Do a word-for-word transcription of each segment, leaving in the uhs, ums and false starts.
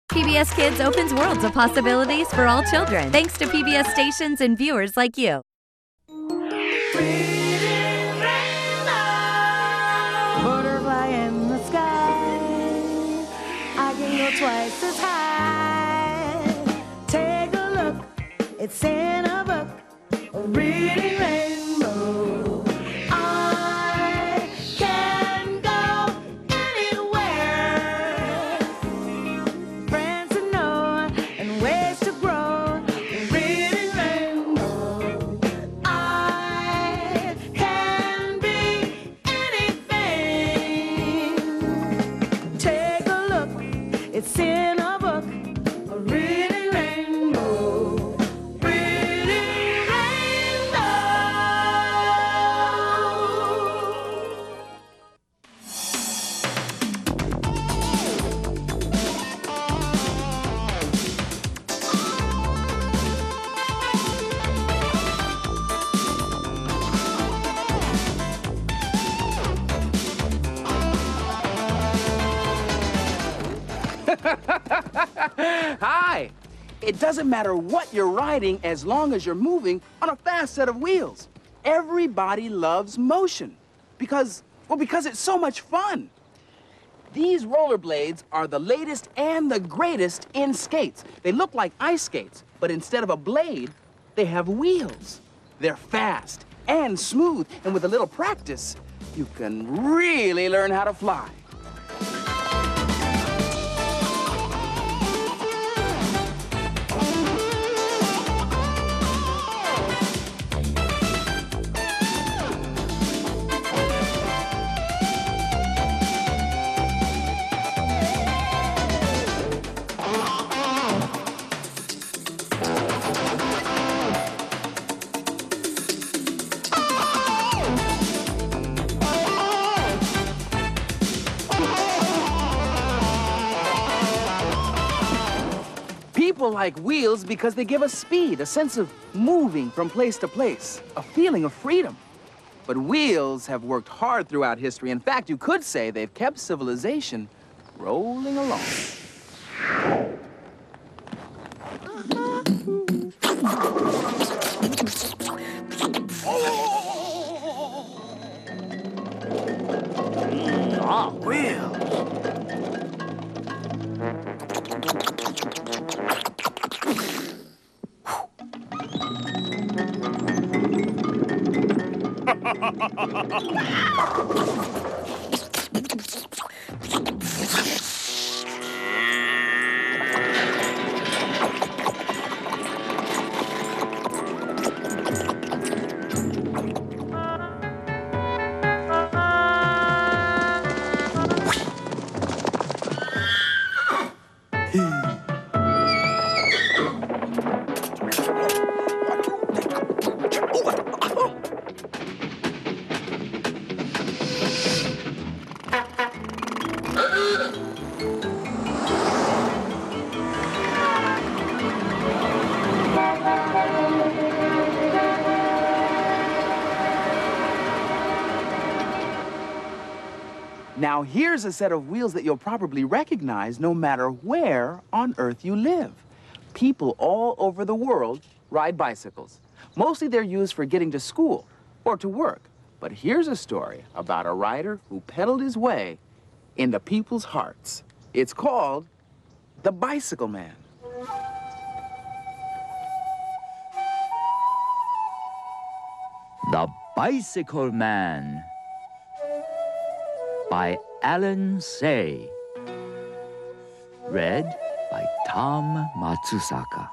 P B S Kids opens worlds of possibilities for all children, thanks to P B S stations and viewers like you. Butterfly in the sky, I can go twice as high. Take a look, it's in a book, a reading rainbow. I can go anywhere. Friends to know and ways to grow, a reading rainbow. I can be anything. Take a look, it's in a book, a reading rainbow. Reading rainbow. Hi! It doesn't matter what you're riding as long as you're moving on a fast set of wheels. Everybody loves motion because, well, because it's so much fun. These rollerblades are the latest and the greatest in skates. They look like ice skates, but instead of a blade, they have wheels. They're fast and smooth, and with a little practice, you can really learn how to fly. People like wheels because they give us speed, a sense of moving from place to place, a feeling of freedom. But wheels have worked hard throughout history. In fact, you could say they've kept civilization rolling along. Ah, wheels. Now, here's a set of wheels that you'll probably recognize no matter where on Earth you live. People all over the world ride bicycles. Mostly they're used for getting to school or to work. But here's a story about a rider who pedaled his way into people's hearts. It's called The Bicycle Man. The Bicycle Man by Alan Say. Read by Tom Matsusaka.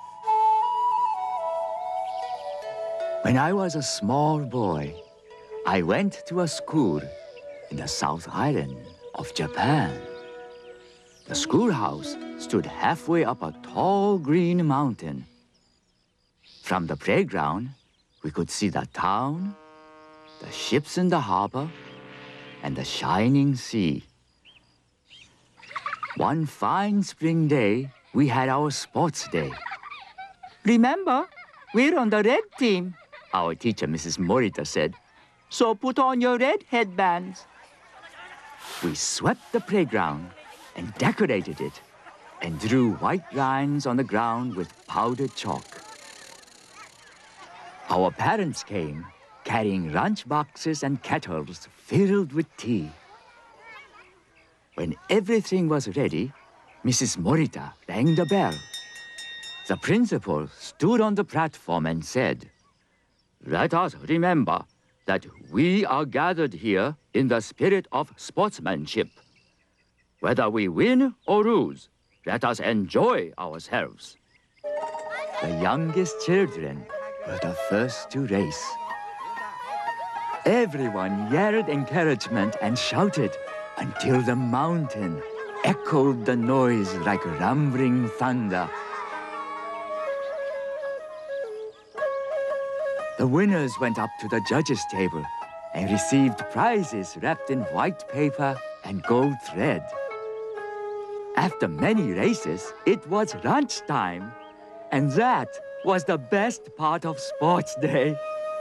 When I was a small boy, I went to a school in the South Island of Japan. The schoolhouse stood halfway up a tall green mountain. From the playground, we could see the town, the ships in the harbor, and the shining sea. One fine spring day, we had our sports day. Remember, we're on the red team, our teacher, Missus Morita, said. So put on your red headbands. We swept the playground and decorated it. and drew white lines on the ground with powdered chalk. Our parents came, carrying lunch boxes and kettles filled with tea. When everything was ready, Missus Morita rang the bell. The principal stood on the platform and said, "Let us remember that we are gathered here in the spirit of sportsmanship. Whether we win or lose, let us enjoy ourselves." The youngest children were the first to race. Everyone yelled encouragement and shouted until the mountain echoed the noise like rumbling thunder. The winners went up to the judges' table and received prizes wrapped in white paper and gold thread. After many races, it was lunchtime, and that was the best part of Sports Day.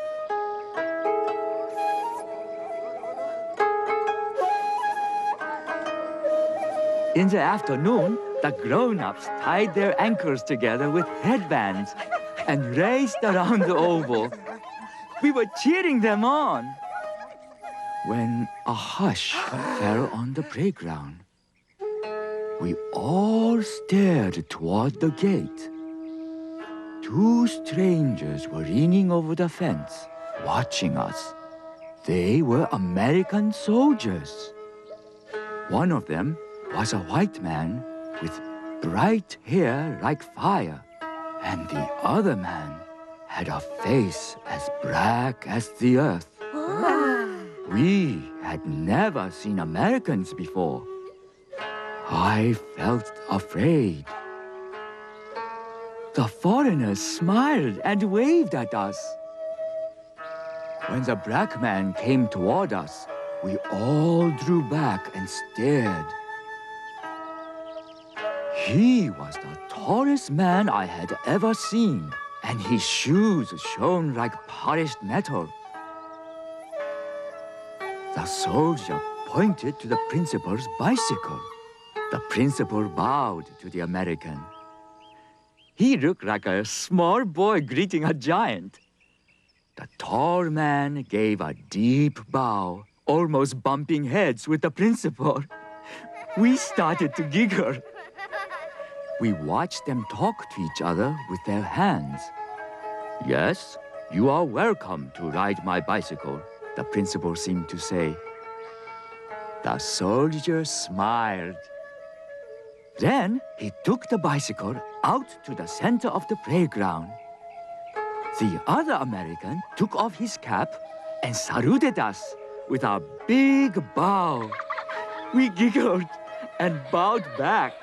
In the afternoon, the grown-ups tied their ankles together with headbands and raced around the oval. We were cheering them on when a hush fell on the playground. We all stared toward the gate. Two strangers were leaning over the fence, watching us. They were American soldiers. One of them was a white man with bright hair like fire, and the other man had a face as black as the earth. We had never seen Americans before. I felt afraid. The foreigners smiled and waved at us. When the black man came toward us, we all drew back and stared. He was the tallest man I had ever seen, and his shoes shone like polished metal. The soldier pointed to the principal's bicycle. The principal bowed to the American. He looked like a small boy greeting a giant. The tall man gave a deep bow, almost bumping heads with the principal. We started to giggle. We watched them talk to each other with their hands. "Yes, you are welcome to ride my bicycle," the principal seemed to say. The soldier smiled. Then he took the bicycle out to the center of the playground. The other American took off his cap and saluted us with a big bow. We giggled and bowed back.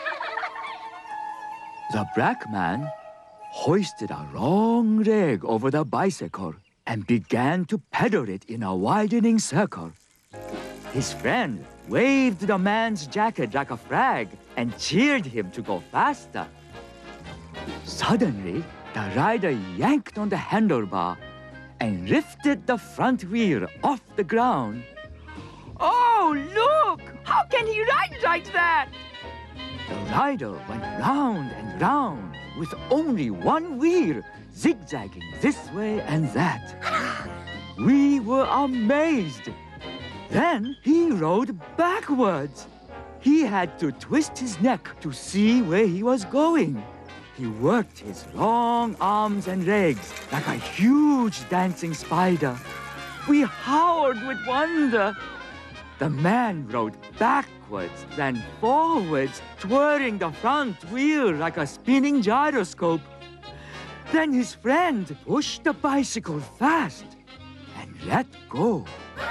The black man hoisted a long leg over the bicycle and began to pedal it in a widening circle. His friend waved the man's jacket like a flag and cheered him to go faster. Suddenly, the rider yanked on the handlebar and lifted the front wheel off the ground. "Oh, look! How can he ride like that?" The rider went round and round with only one wheel, zigzagging this way and that. We were amazed. Then he rode backwards. He had to twist his neck to see where he was going. He worked his long arms and legs like a huge dancing spider. We howled with wonder. The man rode backwards, then forwards, twirling the front wheel like a spinning gyroscope. Then his friend pushed the bicycle fast and let go.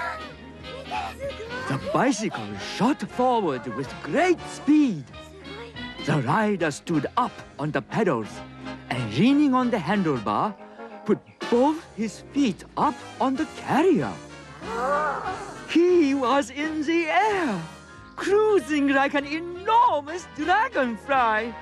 The bicycle shot forward with great speed. The rider stood up on the pedals and, leaning on the handlebar, put both his feet up on the carrier. He was in the air, cruising like an enormous dragonfly.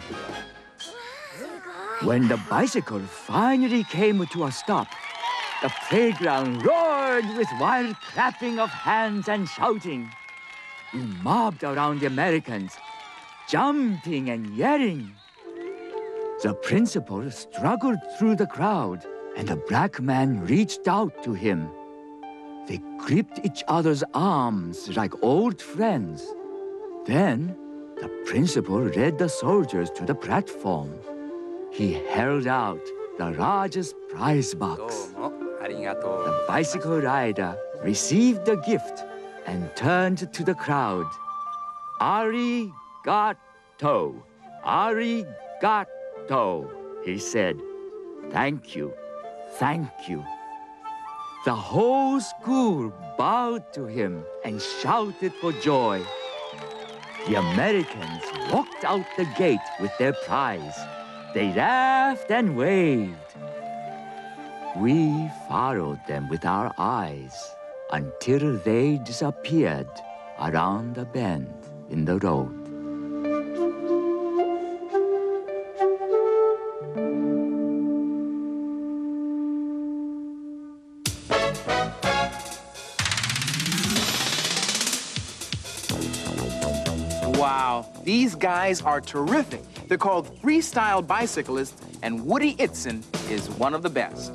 When the bicycle finally came to a stop, the playground roared with wild clapping of hands and shouting. We mobbed around the Americans, jumping and yelling. The principal struggled through the crowd, and the black man reached out to him. They gripped each other's arms like old friends. Then, the principal led the soldiers to the platform. He held out the largest prize box. The bicycle rider received the gift and turned to the crowd. Arigato, arigato, he said. Thank you, thank you. The whole school bowed to him and shouted for joy. The Americans walked out the gate with their prize. They laughed and waved. We followed them with our eyes until they disappeared around a bend in the road. Wow, these guys are terrific. They're called freestyle bicyclists, and Woody Itzen is one of the best.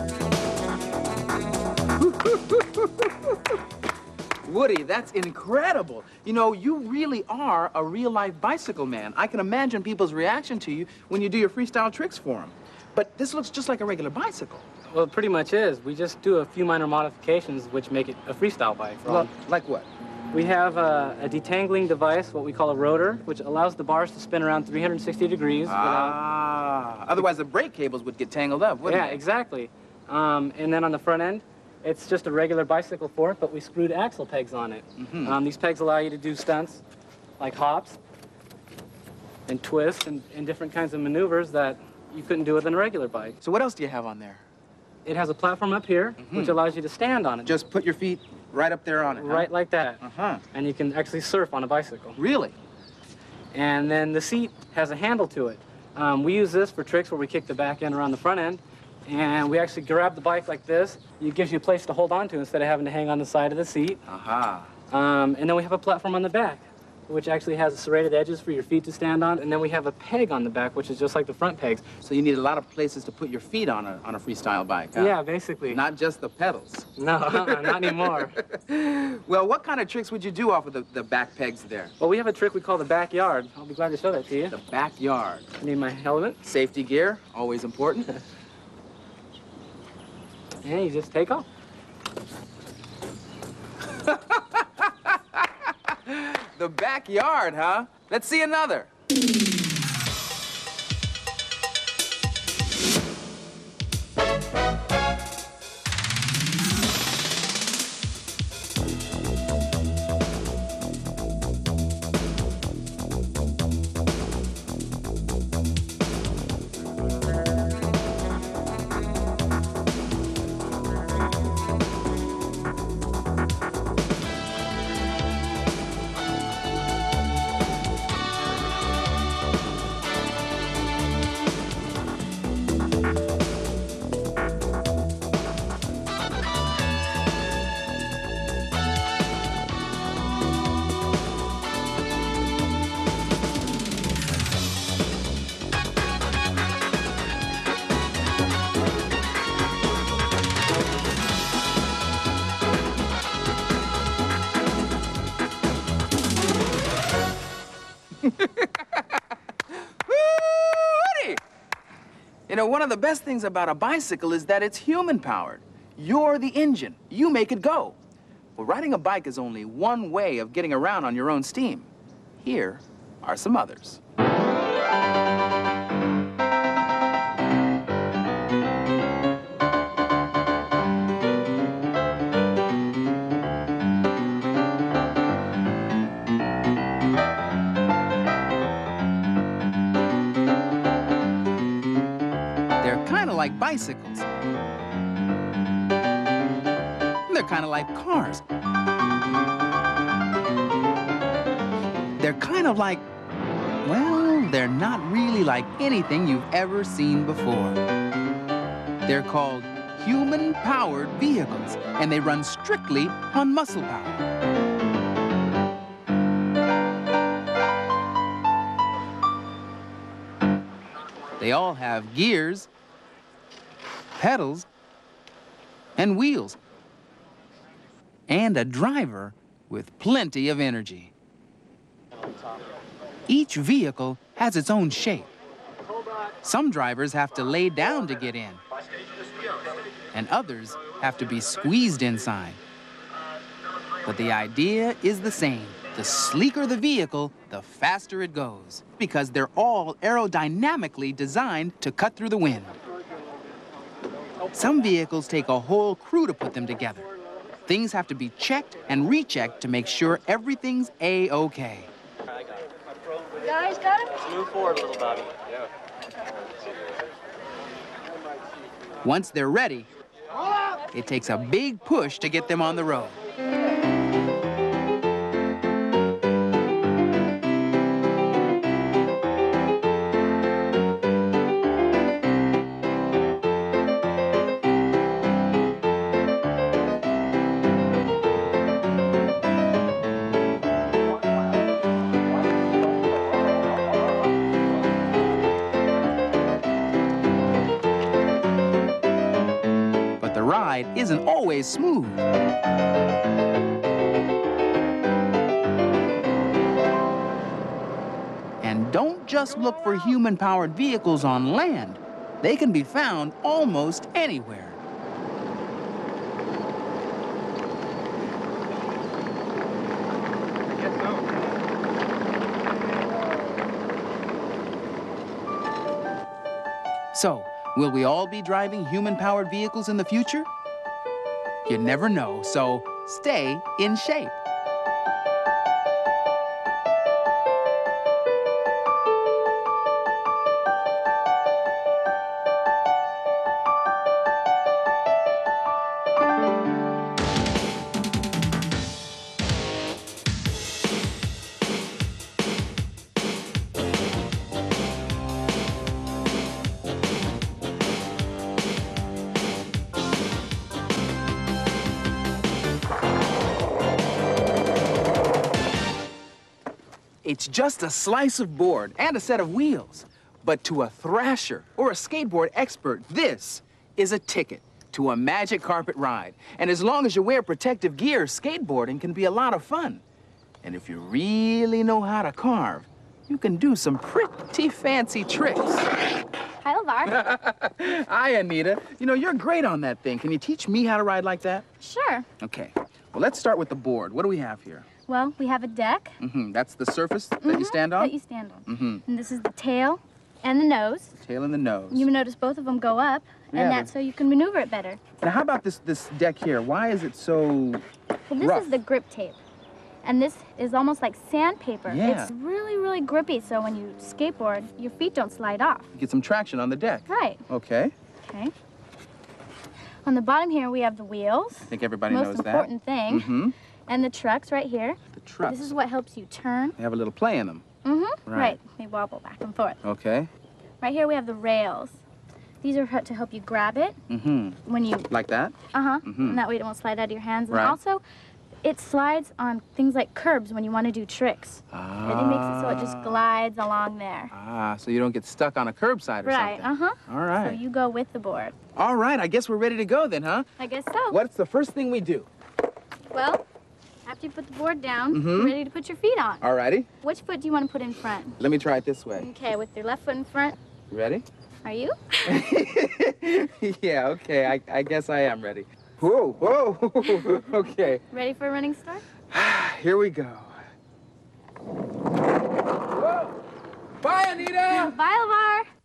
Woody, that's incredible. You know, you really are a real-life bicycle man. I can imagine people's reaction to you when you do your freestyle tricks for them. But this looks just like a regular bicycle. Well, it pretty much is. We just do a few minor modifications which make it a freestyle bike. Well, like what? We have a, a detangling device, what we call a rotor, which allows the bars to spin around three hundred sixty degrees. Ah, without... otherwise the brake cables would get tangled up, wouldn't Yeah, they? exactly. Um, and then on the front end, it's just a regular bicycle fork, but we screwed axle pegs on it. Mm-hmm. um, these pegs allow you to do stunts like hops and twists and, and different kinds of maneuvers that you couldn't do with a regular bike. So what else do you have on there? It has a platform up here, Mm-hmm. which allows you to stand on it. Just put your feet right up there on it, huh? Right like that. Uh-huh. And you can actually surf on a bicycle. Really? And then the seat has a handle to it. Um, we use this for tricks where we kick the back end around the front end, and we actually grab the bike like this. It gives you a place to hold on to instead of having to hang on the side of the seat. Aha. Um, and then we have a platform on the back, which actually has serrated edges for your feet to stand on. And then we have a peg on the back, which is just like the front pegs. So you need a lot of places to put your feet on a, on a freestyle bike, huh? Yeah, basically. Not just the pedals. No, uh-uh, not anymore. Well, what kind of tricks would you do off of the, the back pegs there? Well, we have a trick we call the backyard. I'll be glad to show that to you. The backyard. I need my helmet. Safety gear, always important. And you just take off. The backyard, huh? Let's see another. Woody! You know, one of the best things about a bicycle is that it's human-powered. You're the engine. You make it go. Well, riding a bike is only one way of getting around on your own steam. Here are some others. They're kind of like bicycles. They're kind of like cars. They're kind of like, well, they're not really like anything you've ever seen before. They're called human-powered vehicles, and they run strictly on muscle power. They all have gears, pedals, and wheels, and a driver with plenty of energy. Each vehicle has its own shape. Some drivers have to lay down to get in, and others have to be squeezed inside. But the idea is the same. The sleeker the vehicle, the faster it goes, because they're all aerodynamically designed to cut through the wind. Some vehicles take a whole crew to put them together. Things have to be checked and rechecked to make sure everything's A-okay. Guys, got him? Move forward a little, Bobby. Yeah. Once they're ready, it takes a big push to get them on the road. Isn't always smooth. And don't just look for human-powered vehicles on land. They can be found almost anywhere. So, will we all be driving human-powered vehicles in the future? You never know, so stay in shape. It's just a slice of board and a set of wheels. But to a thrasher or a skateboard expert, this is a ticket to a magic carpet ride. And as long as you wear protective gear, skateboarding can be a lot of fun. And if you really know how to carve, you can do some pretty fancy tricks. Hi, LeVar. Hi, Anita. You know, you're great on that thing. Can you teach me how to ride like that? Sure. Okay. Well, let's start with the board. What do we have here? Well, we have a deck. Mm-hmm. That's the surface that Mm-hmm. you stand on? That you stand on. Mm-hmm. And this is the tail and the nose. The tail and the nose. You notice both of them go up, Yeah, and that's but- so you can maneuver it better. Now, how about this, this deck here? Why is it so Well, this rough? is the grip tape. And this is almost like sandpaper. Yeah. It's really, really grippy, so when you skateboard, your feet don't slide off. Get some traction on the deck. Right. Okay. Okay. On the bottom here, we have the wheels. I think everybody Most knows that. important thing. Mm-hmm. And the trucks right here. The trucks. This is what helps you turn. They have a little play in them. Mm-hmm. Right. Right. They wobble back and forth. Okay. Right here, we have the rails. These are to help you grab it Mm-hmm. when you, Like that? uh-huh, Mhm. and that way it won't slide out of your hands. And Right. also, it slides on things like curbs when you want to do tricks. Ah. And it makes it so it just glides along there. Ah, so you don't get stuck on a curbside or Right, something. uh-huh. All right. So you go with the board. All right, I guess we're ready to go then, huh? I guess so. What's the first thing we do? Well, after you put the board down, Mhm. you're ready to put your feet on. All righty. Which foot do you want to put in front? Let me try it this way. Okay, with your left foot in front. You ready? Are you? Yeah, okay, I, I guess I am ready. Whoa, whoa, okay. Ready for a running start? Here we go. Whoa. Bye, Anita! Bye, LeVar.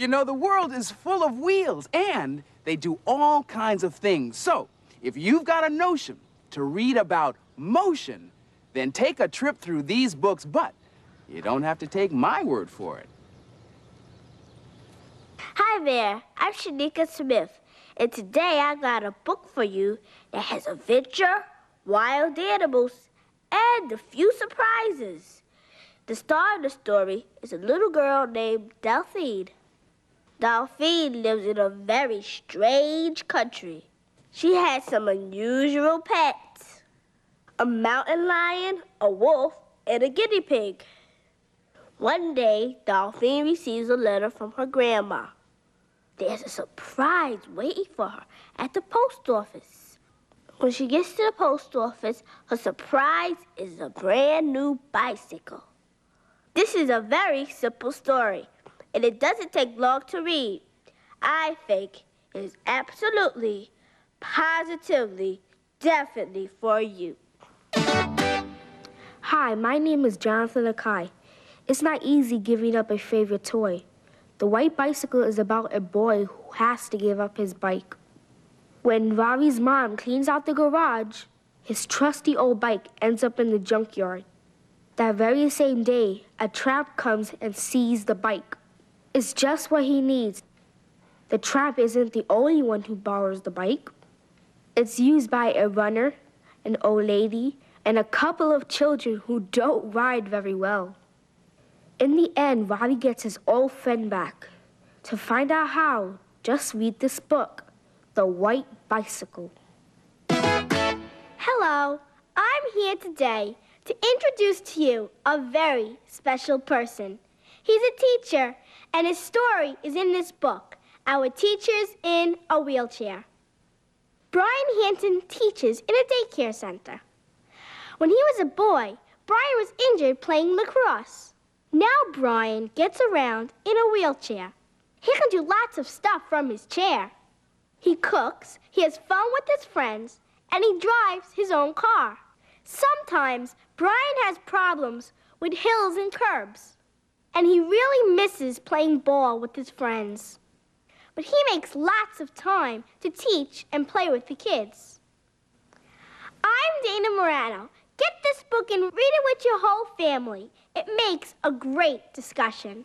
you know, the world is full of wheels, and they do all kinds of things. So, if you've got a notion to read about motion, then take a trip through these books, but you don't have to take my word for it. Hi there, I'm Shanika Smith, and today I got a book for you that has adventure, wild animals, and a few surprises. The star of the story is a little girl named Delphine. Delphine lives in a very strange country. She has some unusual pets: a mountain lion, a wolf, and a guinea pig. One day, Delphine receives a letter from her grandma. There's a surprise waiting for her at the post office. When she gets to the post office, her surprise is a brand new bicycle. This is a very simple story, and it doesn't take long to read. I think it is absolutely, positively, definitely for you. Hi, my name is Jonathan Akai. It's not easy giving up a favorite toy. The White Bicycle is about a boy who has to give up his bike. When Ravi's mom cleans out the garage, his trusty old bike ends up in the junkyard. That very same day, a tramp comes and sees the bike. It's just what he needs. The tramp isn't the only one who borrows the bike. It's used by a runner, an old lady, and a couple of children who don't ride very well. In the end, Ravi gets his old friend back. To find out how, just read this book, The White Bicycle. Hello, I'm here today to introduce to you a very special person. He's a teacher, and his story is in this book, Our Teachers in a Wheelchair. Brian Hanson teaches in a daycare center. When he was a boy, Brian was injured playing lacrosse. Now Brian gets around in a wheelchair. He can do lots of stuff from his chair. He cooks, he has fun with his friends, and he drives his own car. Sometimes Brian has problems with hills and curbs, and he really misses playing ball with his friends. But he makes lots of time to teach and play with the kids. I'm Dana Morano. Get this book and read it with your whole family. It makes a great discussion.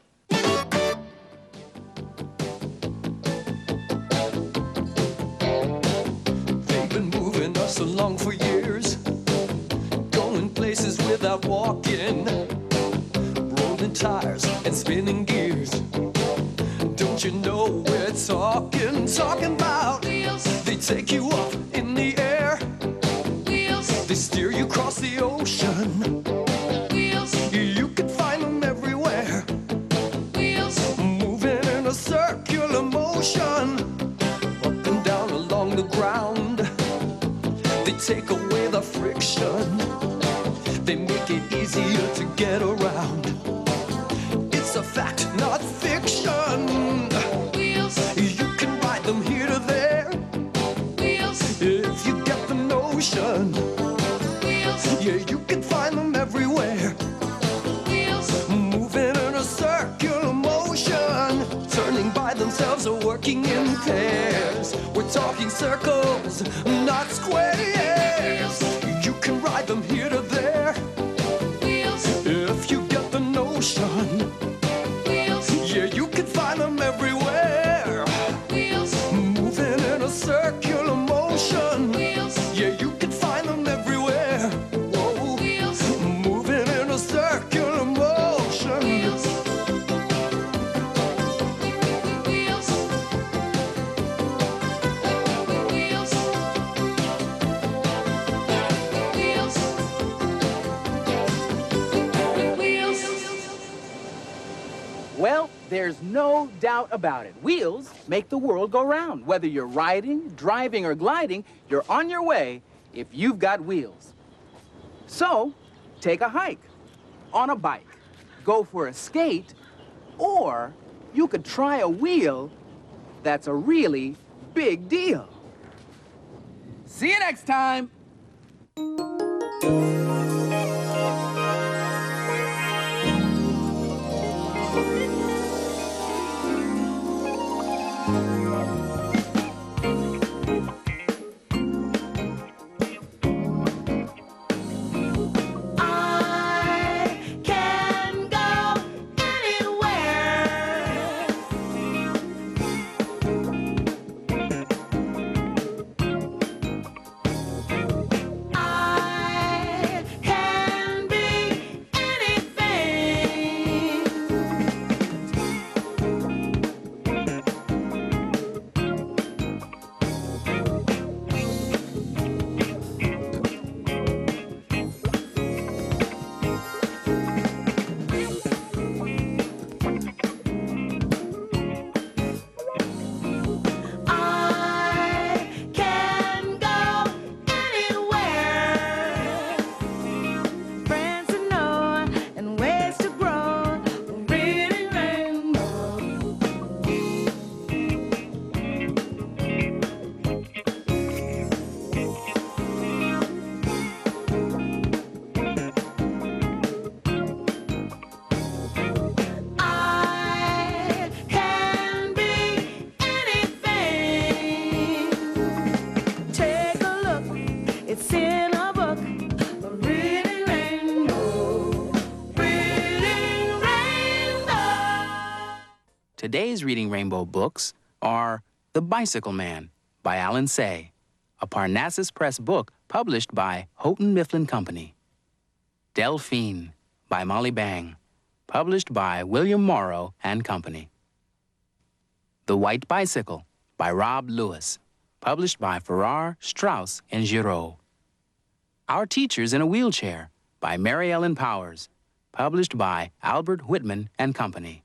They've been moving us along for years, going places without walking, rolling tires and spinning gears. Don't you know we're talking, talking about wheels? They take you up in the air. Wheels. They steer you across the ocean. Wheels. You can find them everywhere. Wheels. Moving in a circular motion, up and down along the ground. They take away the friction. They make it easier to get around. It's a fact, not fiction. Wheels. You can ride them here to there. Wheels. If you get the notion. Wheels. Yeah, you can find them everywhere. Wheels. Moving in a circular motion, turning by themselves or working in pairs. We're talking circles, not squares. You can ride them here to there. Wheels. If you get the notion. Yeah, you can find them everywhere. Wheels. Moving in a circular motion. Wheels. Yeah, you can find them everywhere. Whoa. Wheels. Moving in a circular motion. Wheels. Wheels. Wheels. Wheels. Wheels. Well, there's no doubt about it. Wheels make the world go round. Whether you're riding, driving, or gliding, you're on your way if you've got wheels. So, take a hike on a bike, go for a skate, or you could try a wheel that's a really big deal. See you next time. Today's Reading Rainbow books are The Bicycle Man by Alan Say, a Parnassus Press book published by Houghton Mifflin Company. Delphine by Molly Bang, published by William Morrow and Company. The White Bicycle by Rob Lewis, published by Farrar, Straus, and Giroux. Our Teachers in a Wheelchair by Mary Ellen Powers, published by Albert Whitman and Company.